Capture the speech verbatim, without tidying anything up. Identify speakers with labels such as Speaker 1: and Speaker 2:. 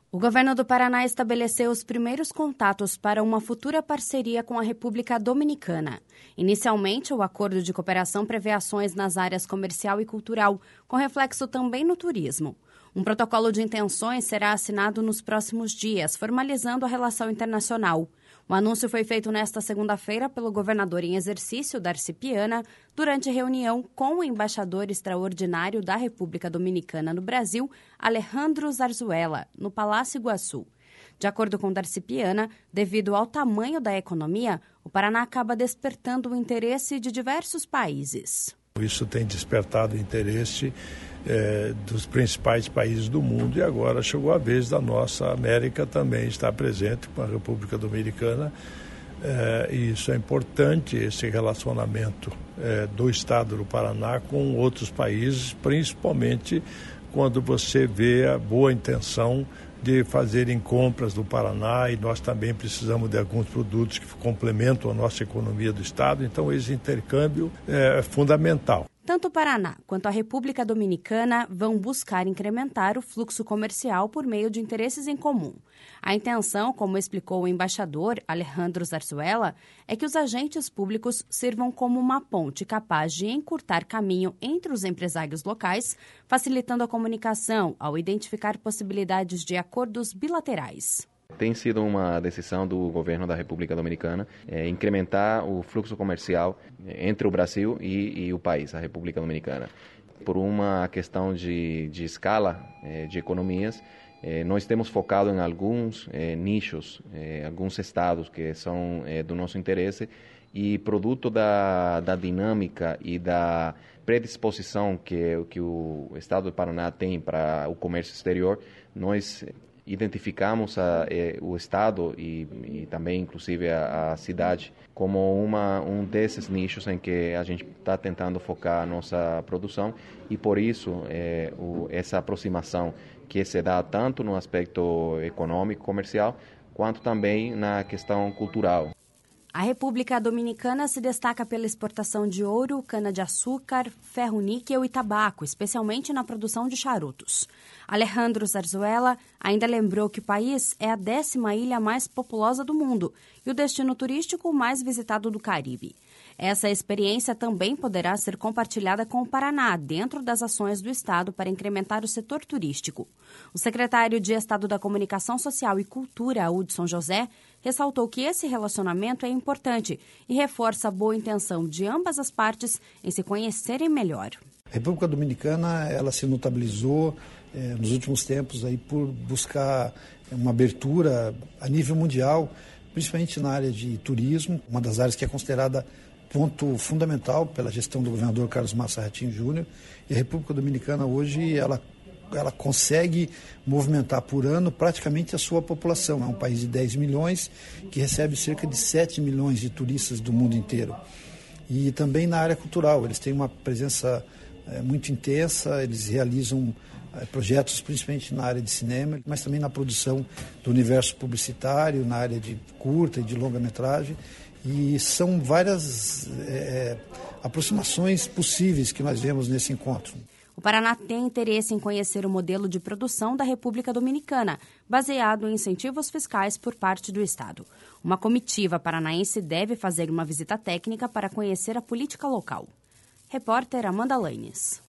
Speaker 1: O governo do Paraná estabeleceu os primeiros contatos para uma futura parceria com a República Dominicana. Inicialmente, o acordo de cooperação prevê ações nas áreas comercial e cultural, com reflexo também no turismo. Um protocolo de intenções será assinado nos próximos dias, formalizando a relação internacional. O anúncio foi feito nesta segunda-feira pelo governador em exercício, Darcy Piana, durante reunião com o embaixador extraordinário da República Dominicana no Brasil, Alejandro Zarzuela, no Palácio Iguaçu. De acordo com Darcy Piana, devido ao tamanho da economia, o Paraná acaba despertando o interesse de diversos países.
Speaker 2: Isso tem despertado o interesse é, dos principais países do mundo e agora chegou a vez da nossa América também estar presente com a República Dominicana. É, e isso é importante, esse relacionamento é, do Estado do Paraná com outros países, principalmente quando você vê a boa intenção de fazerem compras do Paraná, e nós também precisamos de alguns produtos que complementam a nossa economia do Estado, então esse intercâmbio é fundamental.
Speaker 1: Tanto o Paraná quanto a República Dominicana vão buscar incrementar o fluxo comercial por meio de interesses em comum. A intenção, como explicou o embaixador Alejandro Zarzuela, é que os agentes públicos sirvam como uma ponte capaz de encurtar caminho entre os empresários locais, facilitando a comunicação ao identificar possibilidades de acordos bilaterais.
Speaker 3: Tem sido uma decisão do governo da República Dominicana é, incrementar o fluxo comercial entre o Brasil e, e o país, a República Dominicana. Por uma questão de, de escala é, de economias, é, nós temos focado em alguns é, nichos, é, alguns estados que são é, do nosso interesse, e produto da, da dinâmica e da predisposição que, que o Estado do Paraná tem para o comércio exterior, nós identificamos a, eh, o Estado e, e também, inclusive, a, a cidade como uma, um desses nichos em que a gente está tentando focar a nossa produção, e, por isso, eh, o, essa aproximação que se dá tanto no aspecto econômico, comercial, quanto também na questão cultural.
Speaker 1: A República Dominicana se destaca pela exportação de ouro, cana-de-açúcar, ferro-níquel e tabaco, especialmente na produção de charutos. Alejandro Zarzuela ainda lembrou que o país é a décima ilha mais populosa do mundo e o destino turístico mais visitado do Caribe. Essa experiência também poderá ser compartilhada com o Paraná, dentro das ações do Estado para incrementar o setor turístico. O secretário de Estado da Comunicação Social e Cultura, Hudson José, ressaltou que esse relacionamento é importante e reforça a boa intenção de ambas as partes em se conhecerem melhor.
Speaker 4: A República Dominicana ela se notabilizou eh, nos últimos tempos aí por buscar uma abertura a nível mundial, principalmente na área de turismo, uma das áreas que é considerada ponto fundamental pela gestão do governador Carlos Massa Ratinho Júnior. E a República Dominicana hoje ela ela consegue movimentar por ano praticamente a sua população. É um país de dez milhões que recebe cerca de sete milhões de turistas do mundo inteiro. E também na área cultural, eles têm uma presença é, muito intensa, eles realizam é, projetos principalmente na área de cinema, mas também na produção do universo publicitário, na área de curta e de longa-metragem. E são várias é, aproximações possíveis que nós vemos nesse encontro.
Speaker 1: O Paraná tem interesse em conhecer o modelo de produção da República Dominicana, baseado em incentivos fiscais por parte do Estado. Uma comitiva paranaense deve fazer uma visita técnica para conhecer a política local. Repórter Amanda Lanes.